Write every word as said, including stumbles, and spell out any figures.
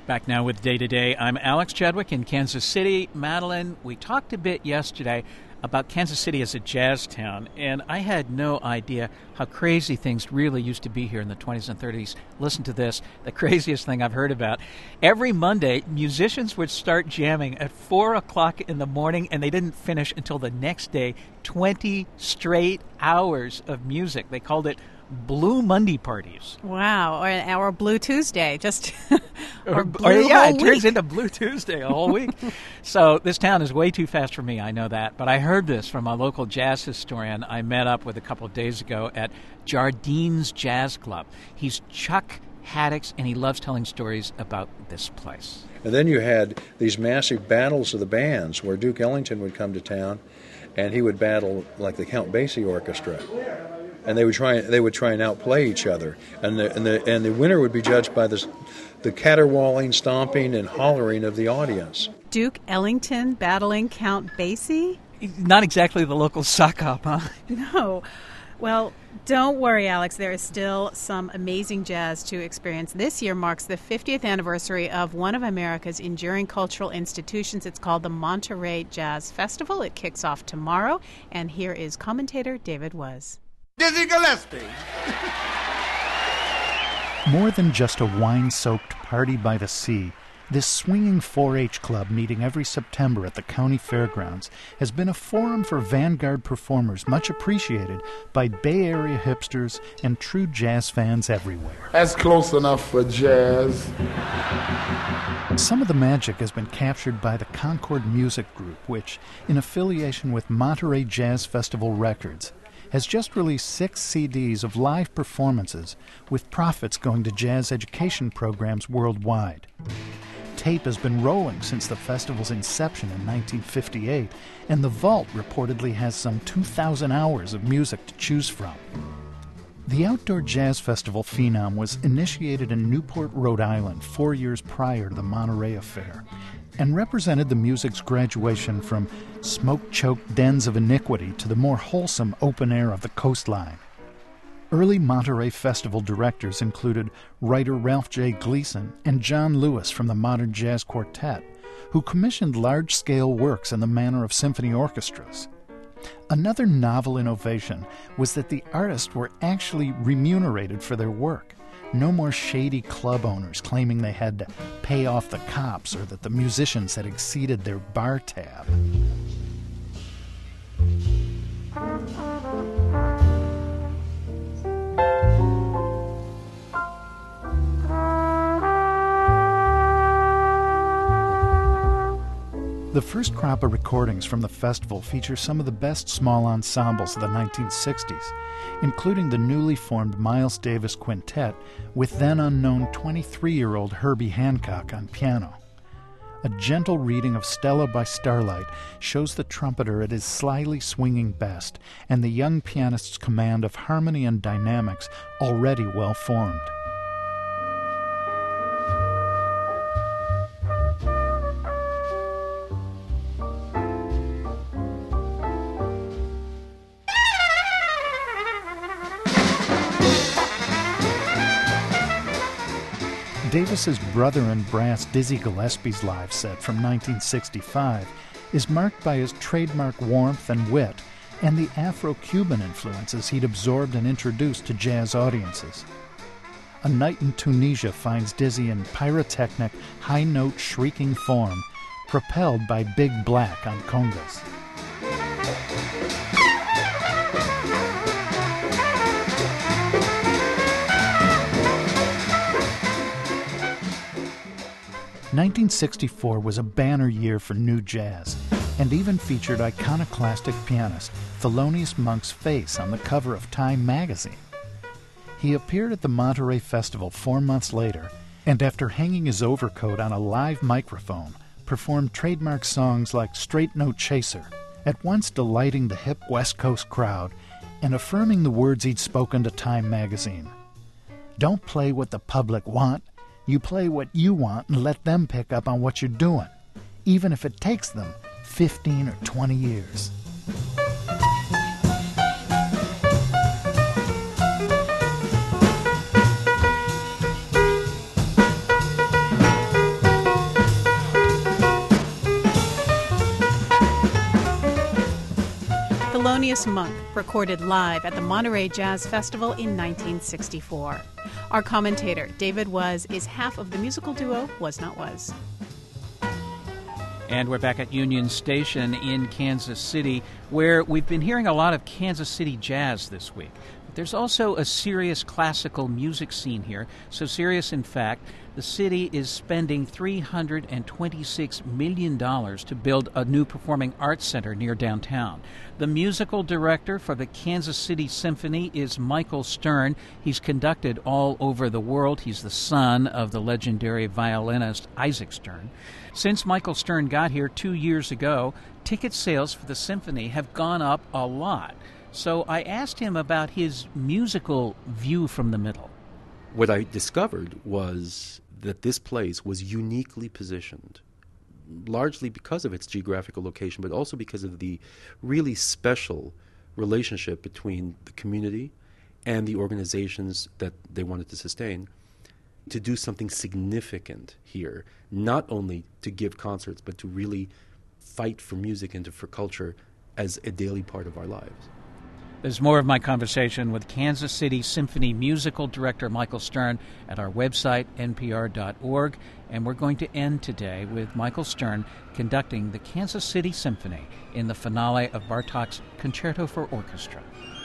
Back now with Day to Day. I'm Alex Chadwick in Kansas City. Madeline, we talked a bit yesterday about Kansas City as a jazz town, and I had no idea how crazy things really used to be here in the twenties and thirties. Listen to this, the craziest thing I've heard about. Every Monday, musicians would start jamming at four o'clock in the morning, and they didn't finish until the next day. twenty straight hours of music. They called it Blue Monday parties. Wow, or, or Blue Tuesday, just or, or, blue or yeah, whole it turns week. into Blue Tuesday a whole week. So this town is way too fast for me, I know that. But I heard this from a local jazz historian I met up with a couple of days ago at Jardine's Jazz Club. He's Chuck Haddix, and he loves telling stories about this place. And then you had these massive battles of the bands where Duke Ellington would come to town, and he would battle like the Count Basie Orchestra. And they would try. They would try and outplay each other, and the and the and the winner would be judged by this, the caterwauling, stomping, and hollering of the audience. Duke Ellington battling Count Basie? Not exactly the local sock hop, huh? No. Well, don't worry, Alex. There is still some amazing jazz to experience. This year marks the fiftieth anniversary of one of America's enduring cultural institutions. It's called the Monterey Jazz Festival. It kicks off tomorrow, and here is commentator David Was. Dizzy Gillespie. More than just a wine-soaked party by the sea, this swinging four H club meeting every September at the county fairgrounds has been a forum for vanguard performers much appreciated by Bay Area hipsters and true jazz fans everywhere. That's close enough for jazz. Some of the magic has been captured by the Concord Music Group, which, in affiliation with Monterey Jazz Festival Records, has just released six C Ds of live performances with profits going to jazz education programs worldwide. Tape has been rolling since the festival's inception in nineteen fifty-eight, and the vault reportedly has some two thousand hours of music to choose from. The Outdoor Jazz Festival phenom was initiated in Newport, Rhode Island, four years prior to the Monterey affair, and represented the music's graduation from smoke-choked dens of iniquity to the more wholesome open air of the coastline. Early Monterey Festival directors included writer Ralph J. Gleason and John Lewis from the Modern Jazz Quartet, who commissioned large-scale works in the manner of symphony orchestras. Another novel innovation was that the artists were actually remunerated for their work. No more shady club owners claiming they had to pay off the cops or that the musicians had exceeded their bar tab. The first crop of recordings from the festival feature some of the best small ensembles of the nineteen sixties, including the newly formed Miles Davis Quintet with then-unknown twenty-three-year-old Herbie Hancock on piano. A gentle reading of Stella by Starlight shows the trumpeter at his slyly swinging best and the young pianist's command of harmony and dynamics already well formed. Davis's brother in brass Dizzy Gillespie's live set from nineteen sixty-five is marked by his trademark warmth and wit and the Afro-Cuban influences he'd absorbed and introduced to jazz audiences. A Night in Tunisia finds Dizzy in pyrotechnic, high-note shrieking form, propelled by Big Black on congas. nineteen sixty-four was a banner year for new jazz, and even featured iconoclastic pianist Thelonious Monk's face on the cover of Time magazine. He appeared at the Monterey Festival four months later, and after hanging his overcoat on a live microphone, performed trademark songs like Straight No Chaser, at once delighting the hip West Coast crowd and affirming the words he'd spoken to Time magazine. Don't play what the public want. You play what you want and let them pick up on what you're doing, even if it takes them fifteen or twenty years. Thelonious Monk, recorded live at the Monterey Jazz Festival in nineteen sixty-four. Our commentator, David Was, is half of the musical duo Was Not Was. And we're back at Union Station in Kansas City, where we've been hearing a lot of Kansas City jazz this week. But there's also a serious classical music scene here, so serious, in fact, the city is spending three hundred twenty-six million dollars to build a new performing arts center near downtown. The musical director for the Kansas City Symphony is Michael Stern. He's conducted all over the world. He's the son of the legendary violinist Isaac Stern. Since Michael Stern got here two years ago, ticket sales for the symphony have gone up a lot. So I asked him about his musical view from the middle. What I discovered was that this place was uniquely positioned, largely because of its geographical location, but also because of the really special relationship between the community and the organizations that they wanted to sustain, to do something significant here, not only to give concerts, but to really fight for music and to, for culture as a daily part of our lives. There's more of my conversation with Kansas City Symphony musical director Michael Stern at our website, N P R dot org. And we're going to end today with Michael Stern conducting the Kansas City Symphony in the finale of Bartók's Concerto for Orchestra.